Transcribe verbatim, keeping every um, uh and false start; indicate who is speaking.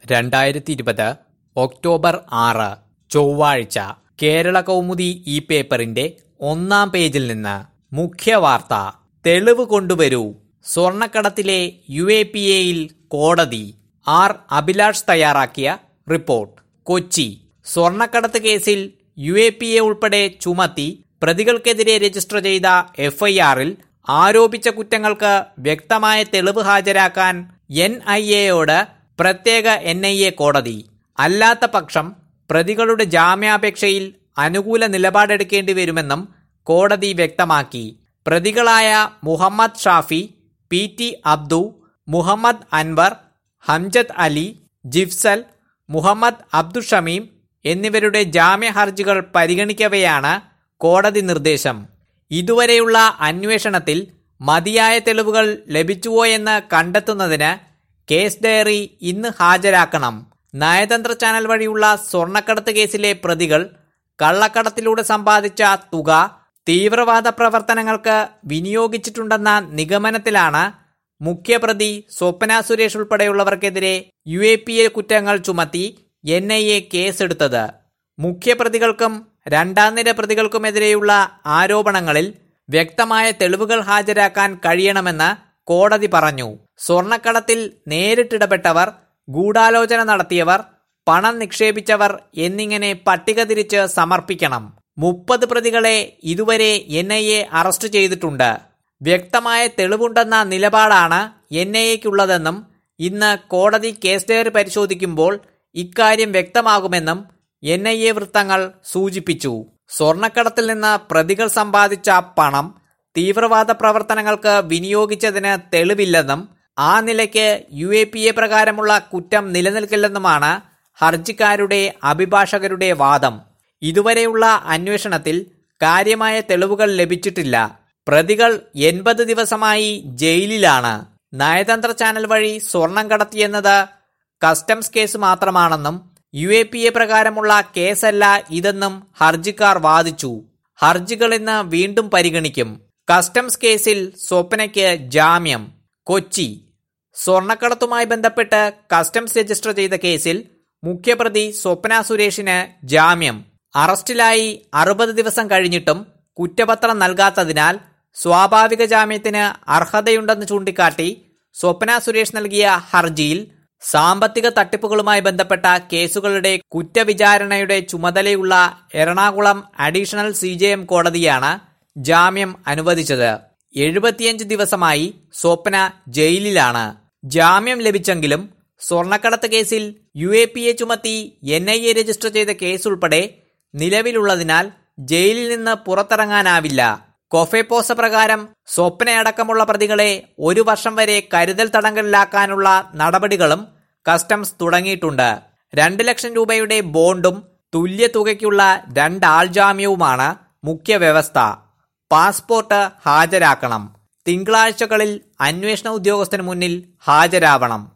Speaker 1: രണ്ടായിരത്തി ഇരുപത് ഒക്ടോബർ ആറ് ചൊവ്വാഴ്ച കേരള കൗമുദി ഈ പേപ്പറിന്റെ ഒന്നാം പേജിൽ നിന്ന് മുഖ്യവാർത്ത. തെളിവ് കൊണ്ടുവരൂ, സ്വർണ്ണക്കടത്തിലെ യു എ പി എയിൽ കോടതി. ആർ അഭിലാഷ് തയ്യാറാക്കിയ റിപ്പോർട്ട്. കൊച്ചി. സ്വർണ്ണക്കടത്ത് കേസിൽ യു എ പി എ ഉൾപ്പെടെ ചുമത്തി പ്രതികൾക്കെതിരെ രജിസ്റ്റർ ചെയ്ത എഫ് ഐ ആറിൽ ആരോപിച്ച കുറ്റങ്ങൾക്ക് വ്യക്തമായ തെളിവ് ഹാജരാക്കാൻ എൻ ഐ എയോട് പ്രത്യേക എൻ ഐ എ കോടതി. അല്ലാത്ത പക്ഷം പ്രതികളുടെ ജാമ്യാപേക്ഷയിൽ അനുകൂല നിലപാടെടുക്കേണ്ടി വരുമെന്നും കോടതി വ്യക്തമാക്കി. പ്രതികളായ മുഹമ്മദ് ഷാഫി, പി ടി അബ്ദു, മുഹമ്മദ് അൻവർ, ഹംജത്ത് അലി, ജിഫ്സൽ, മുഹമ്മദ് അബ്ദുഷമീം എന്നിവരുടെ ജാമ്യ ഹർജികൾ പരിഗണിക്കവെയാണ് കോടതി നിർദ്ദേശം. ഇതുവരെയുള്ള അന്വേഷണത്തിൽ മതിയായ തെളിവുകൾ ലഭിച്ചുവോയെന്ന് കണ്ടെത്തുന്നതിന് കേസ് ഡയറി ഇന്ന് ഹാജരാക്കണം. നയതന്ത്ര ചാനൽ വഴിയുള്ള സ്വർണ്ണക്കടത്ത് കേസിലെ പ്രതികൾ കള്ളക്കടത്തിലൂടെ സമ്പാദിച്ച തുക തീവ്രവാദ പ്രവർത്തനങ്ങൾക്ക് വിനിയോഗിച്ചിട്ടുണ്ടെന്ന നിഗമനത്തിലാണ് മുഖ്യപ്രതി സ്വപ്ന സുരേഷ് ഉൾപ്പെടെയുള്ളവർക്കെതിരെ യു എ പി എ കുറ്റങ്ങൾ ചുമത്തി എൻ ഐ എ കേസെടുത്തത്. മുഖ്യപ്രതികൾക്കും രണ്ടാം നിര പ്രതികൾക്കുമെതിരെയുള്ള ആരോപണങ്ങളിൽ വ്യക്തമായ തെളിവുകൾ ഹാജരാക്കാൻ കഴിയണമെന്ന് കോടതി പറഞ്ഞു. സ്വർണ്ണക്കടത്തിൽ നേരിട്ടിടപെട്ടവർ, ഗൂഢാലോചന നടത്തിയവർ, പണം നിക്ഷേപിച്ചവർ എന്നിങ്ങനെ പട്ടിക തിരിച്ച് സമർപ്പിക്കണം. മുപ്പത് പ്രതികളെ ഇതുവരെ എൻ ഐ എ അറസ്റ്റ് ചെയ്തിട്ടുണ്ട്. വ്യക്തമായ തെളിവുണ്ടെന്ന നിലപാടാണ് എൻ ഐ എക്കുള്ളതെന്നും ഇന്ന് കോടതി കേസ് ഡയറി പരിശോധിക്കുമ്പോൾ ഇക്കാര്യം വ്യക്തമാകുമെന്നും എൻ ഐ എ വൃത്തങ്ങൾ സൂചിപ്പിച്ചു. സ്വർണ്ണക്കടത്തിൽ നിന്ന് പ്രതികൾ സമ്പാദിച്ച പണം തീവ്രവാദ പ്രവർത്തനങ്ങൾക്ക് വിനിയോഗിച്ചതിന് തെളിവില്ലെന്നും ആ നിലയ്ക്ക് യു എ പി എ പ്രകാരമുള്ള കുറ്റം നിലനിൽക്കില്ലെന്നുമാണ് ഹർജിക്കാരുടെ അഭിഭാഷകരുടെ വാദം. ഇതുവരെയുള്ള അന്വേഷണത്തിൽ കാര്യമായ തെളിവുകൾ ലഭിച്ചിട്ടില്ല. പ്രതികൾ എൺപത് ദിവസമായി ജയിലിലാണ്. നയതന്ത്ര ചാനൽ വഴി സ്വർണം കടത്തിയെന്നത് കസ്റ്റംസ് കേസ് മാത്രമാണെന്നും യു എ പി എ പ്രകാരമുള്ള കേസല്ല ഇതെന്നും ഹർജിക്കാർ വാദിച്ചു. ഹർജികൾ ഇന്ന് വീണ്ടും പരിഗണിക്കും. കസ്റ്റംസ് കേസിൽ സ്വപ്നയ്ക്ക് ജാമ്യം. കൊച്ചി. സ്വർണ്ണക്കടത്തുമായി ബന്ധപ്പെട്ട് കസ്റ്റംസ് രജിസ്റ്റർ ചെയ്ത കേസിൽ മുഖ്യപ്രതി സ്വപ്ന സുരേഷിന് ജാമ്യം. അറസ്റ്റിലായി അറുപത് ദിവസം കഴിഞ്ഞിട്ടും കുറ്റപത്രം നൽകാത്തതിനാൽ സ്വാഭാവിക ജാമ്യത്തിന് അർഹതയുണ്ടെന്ന് ചൂണ്ടിക്കാട്ടി സ്വപ്ന സുരേഷ് നൽകിയ ഹർജിയിൽ സാമ്പത്തിക തട്ടിപ്പുകളുമായി ബന്ധപ്പെട്ട കേസുകളുടെ കുറ്റവിചാരണയുടെ ചുമതലയുള്ള Ernakulam additional C J M കോടതിയാണ് ജാമ്യം അനുവദിച്ചത്. എഴുപത്തിയഞ്ച് ദിവസമായി സ്വപ്ന ജയിലിലാണ്. ജാമ്യം ലഭിച്ചെങ്കിലും സ്വർണ്ണക്കടത്ത് കേസിൽ യു എ പി എ ചുമത്തി എൻ ഐ എ രജിസ്റ്റർ ചെയ്ത കേസുൾപ്പെടെ നിലവിലുള്ളതിനാൽ ജയിലിൽ നിന്ന് പുറത്തിറങ്ങാനാവില്ല. കൊഫെപ്പോസ പ്രകാരം സ്വപ്നയടക്കമുള്ള പ്രതികളെ ഒരു വർഷം വരെ കരുതൽ തടങ്കലിലാക്കാനുള്ള നടപടികളും കസ്റ്റംസ് തുടങ്ങിയിട്ടുണ്ട്. രണ്ട് ലക്ഷം രൂപയുടെ ബോണ്ടും തുല്യ തുകയ്ക്കുള്ള രണ്ടാൾ ജാമ്യവുമാണ് മുഖ്യ വ്യവസ്ഥ. പാസ്പോർട്ട് ഹാജരാക്കണം. തിങ്കളാഴ്ചകളിൽ അന്വേഷണ ഉദ്യോഗസ്ഥന് മുന്നിൽ ഹാജരാവണം.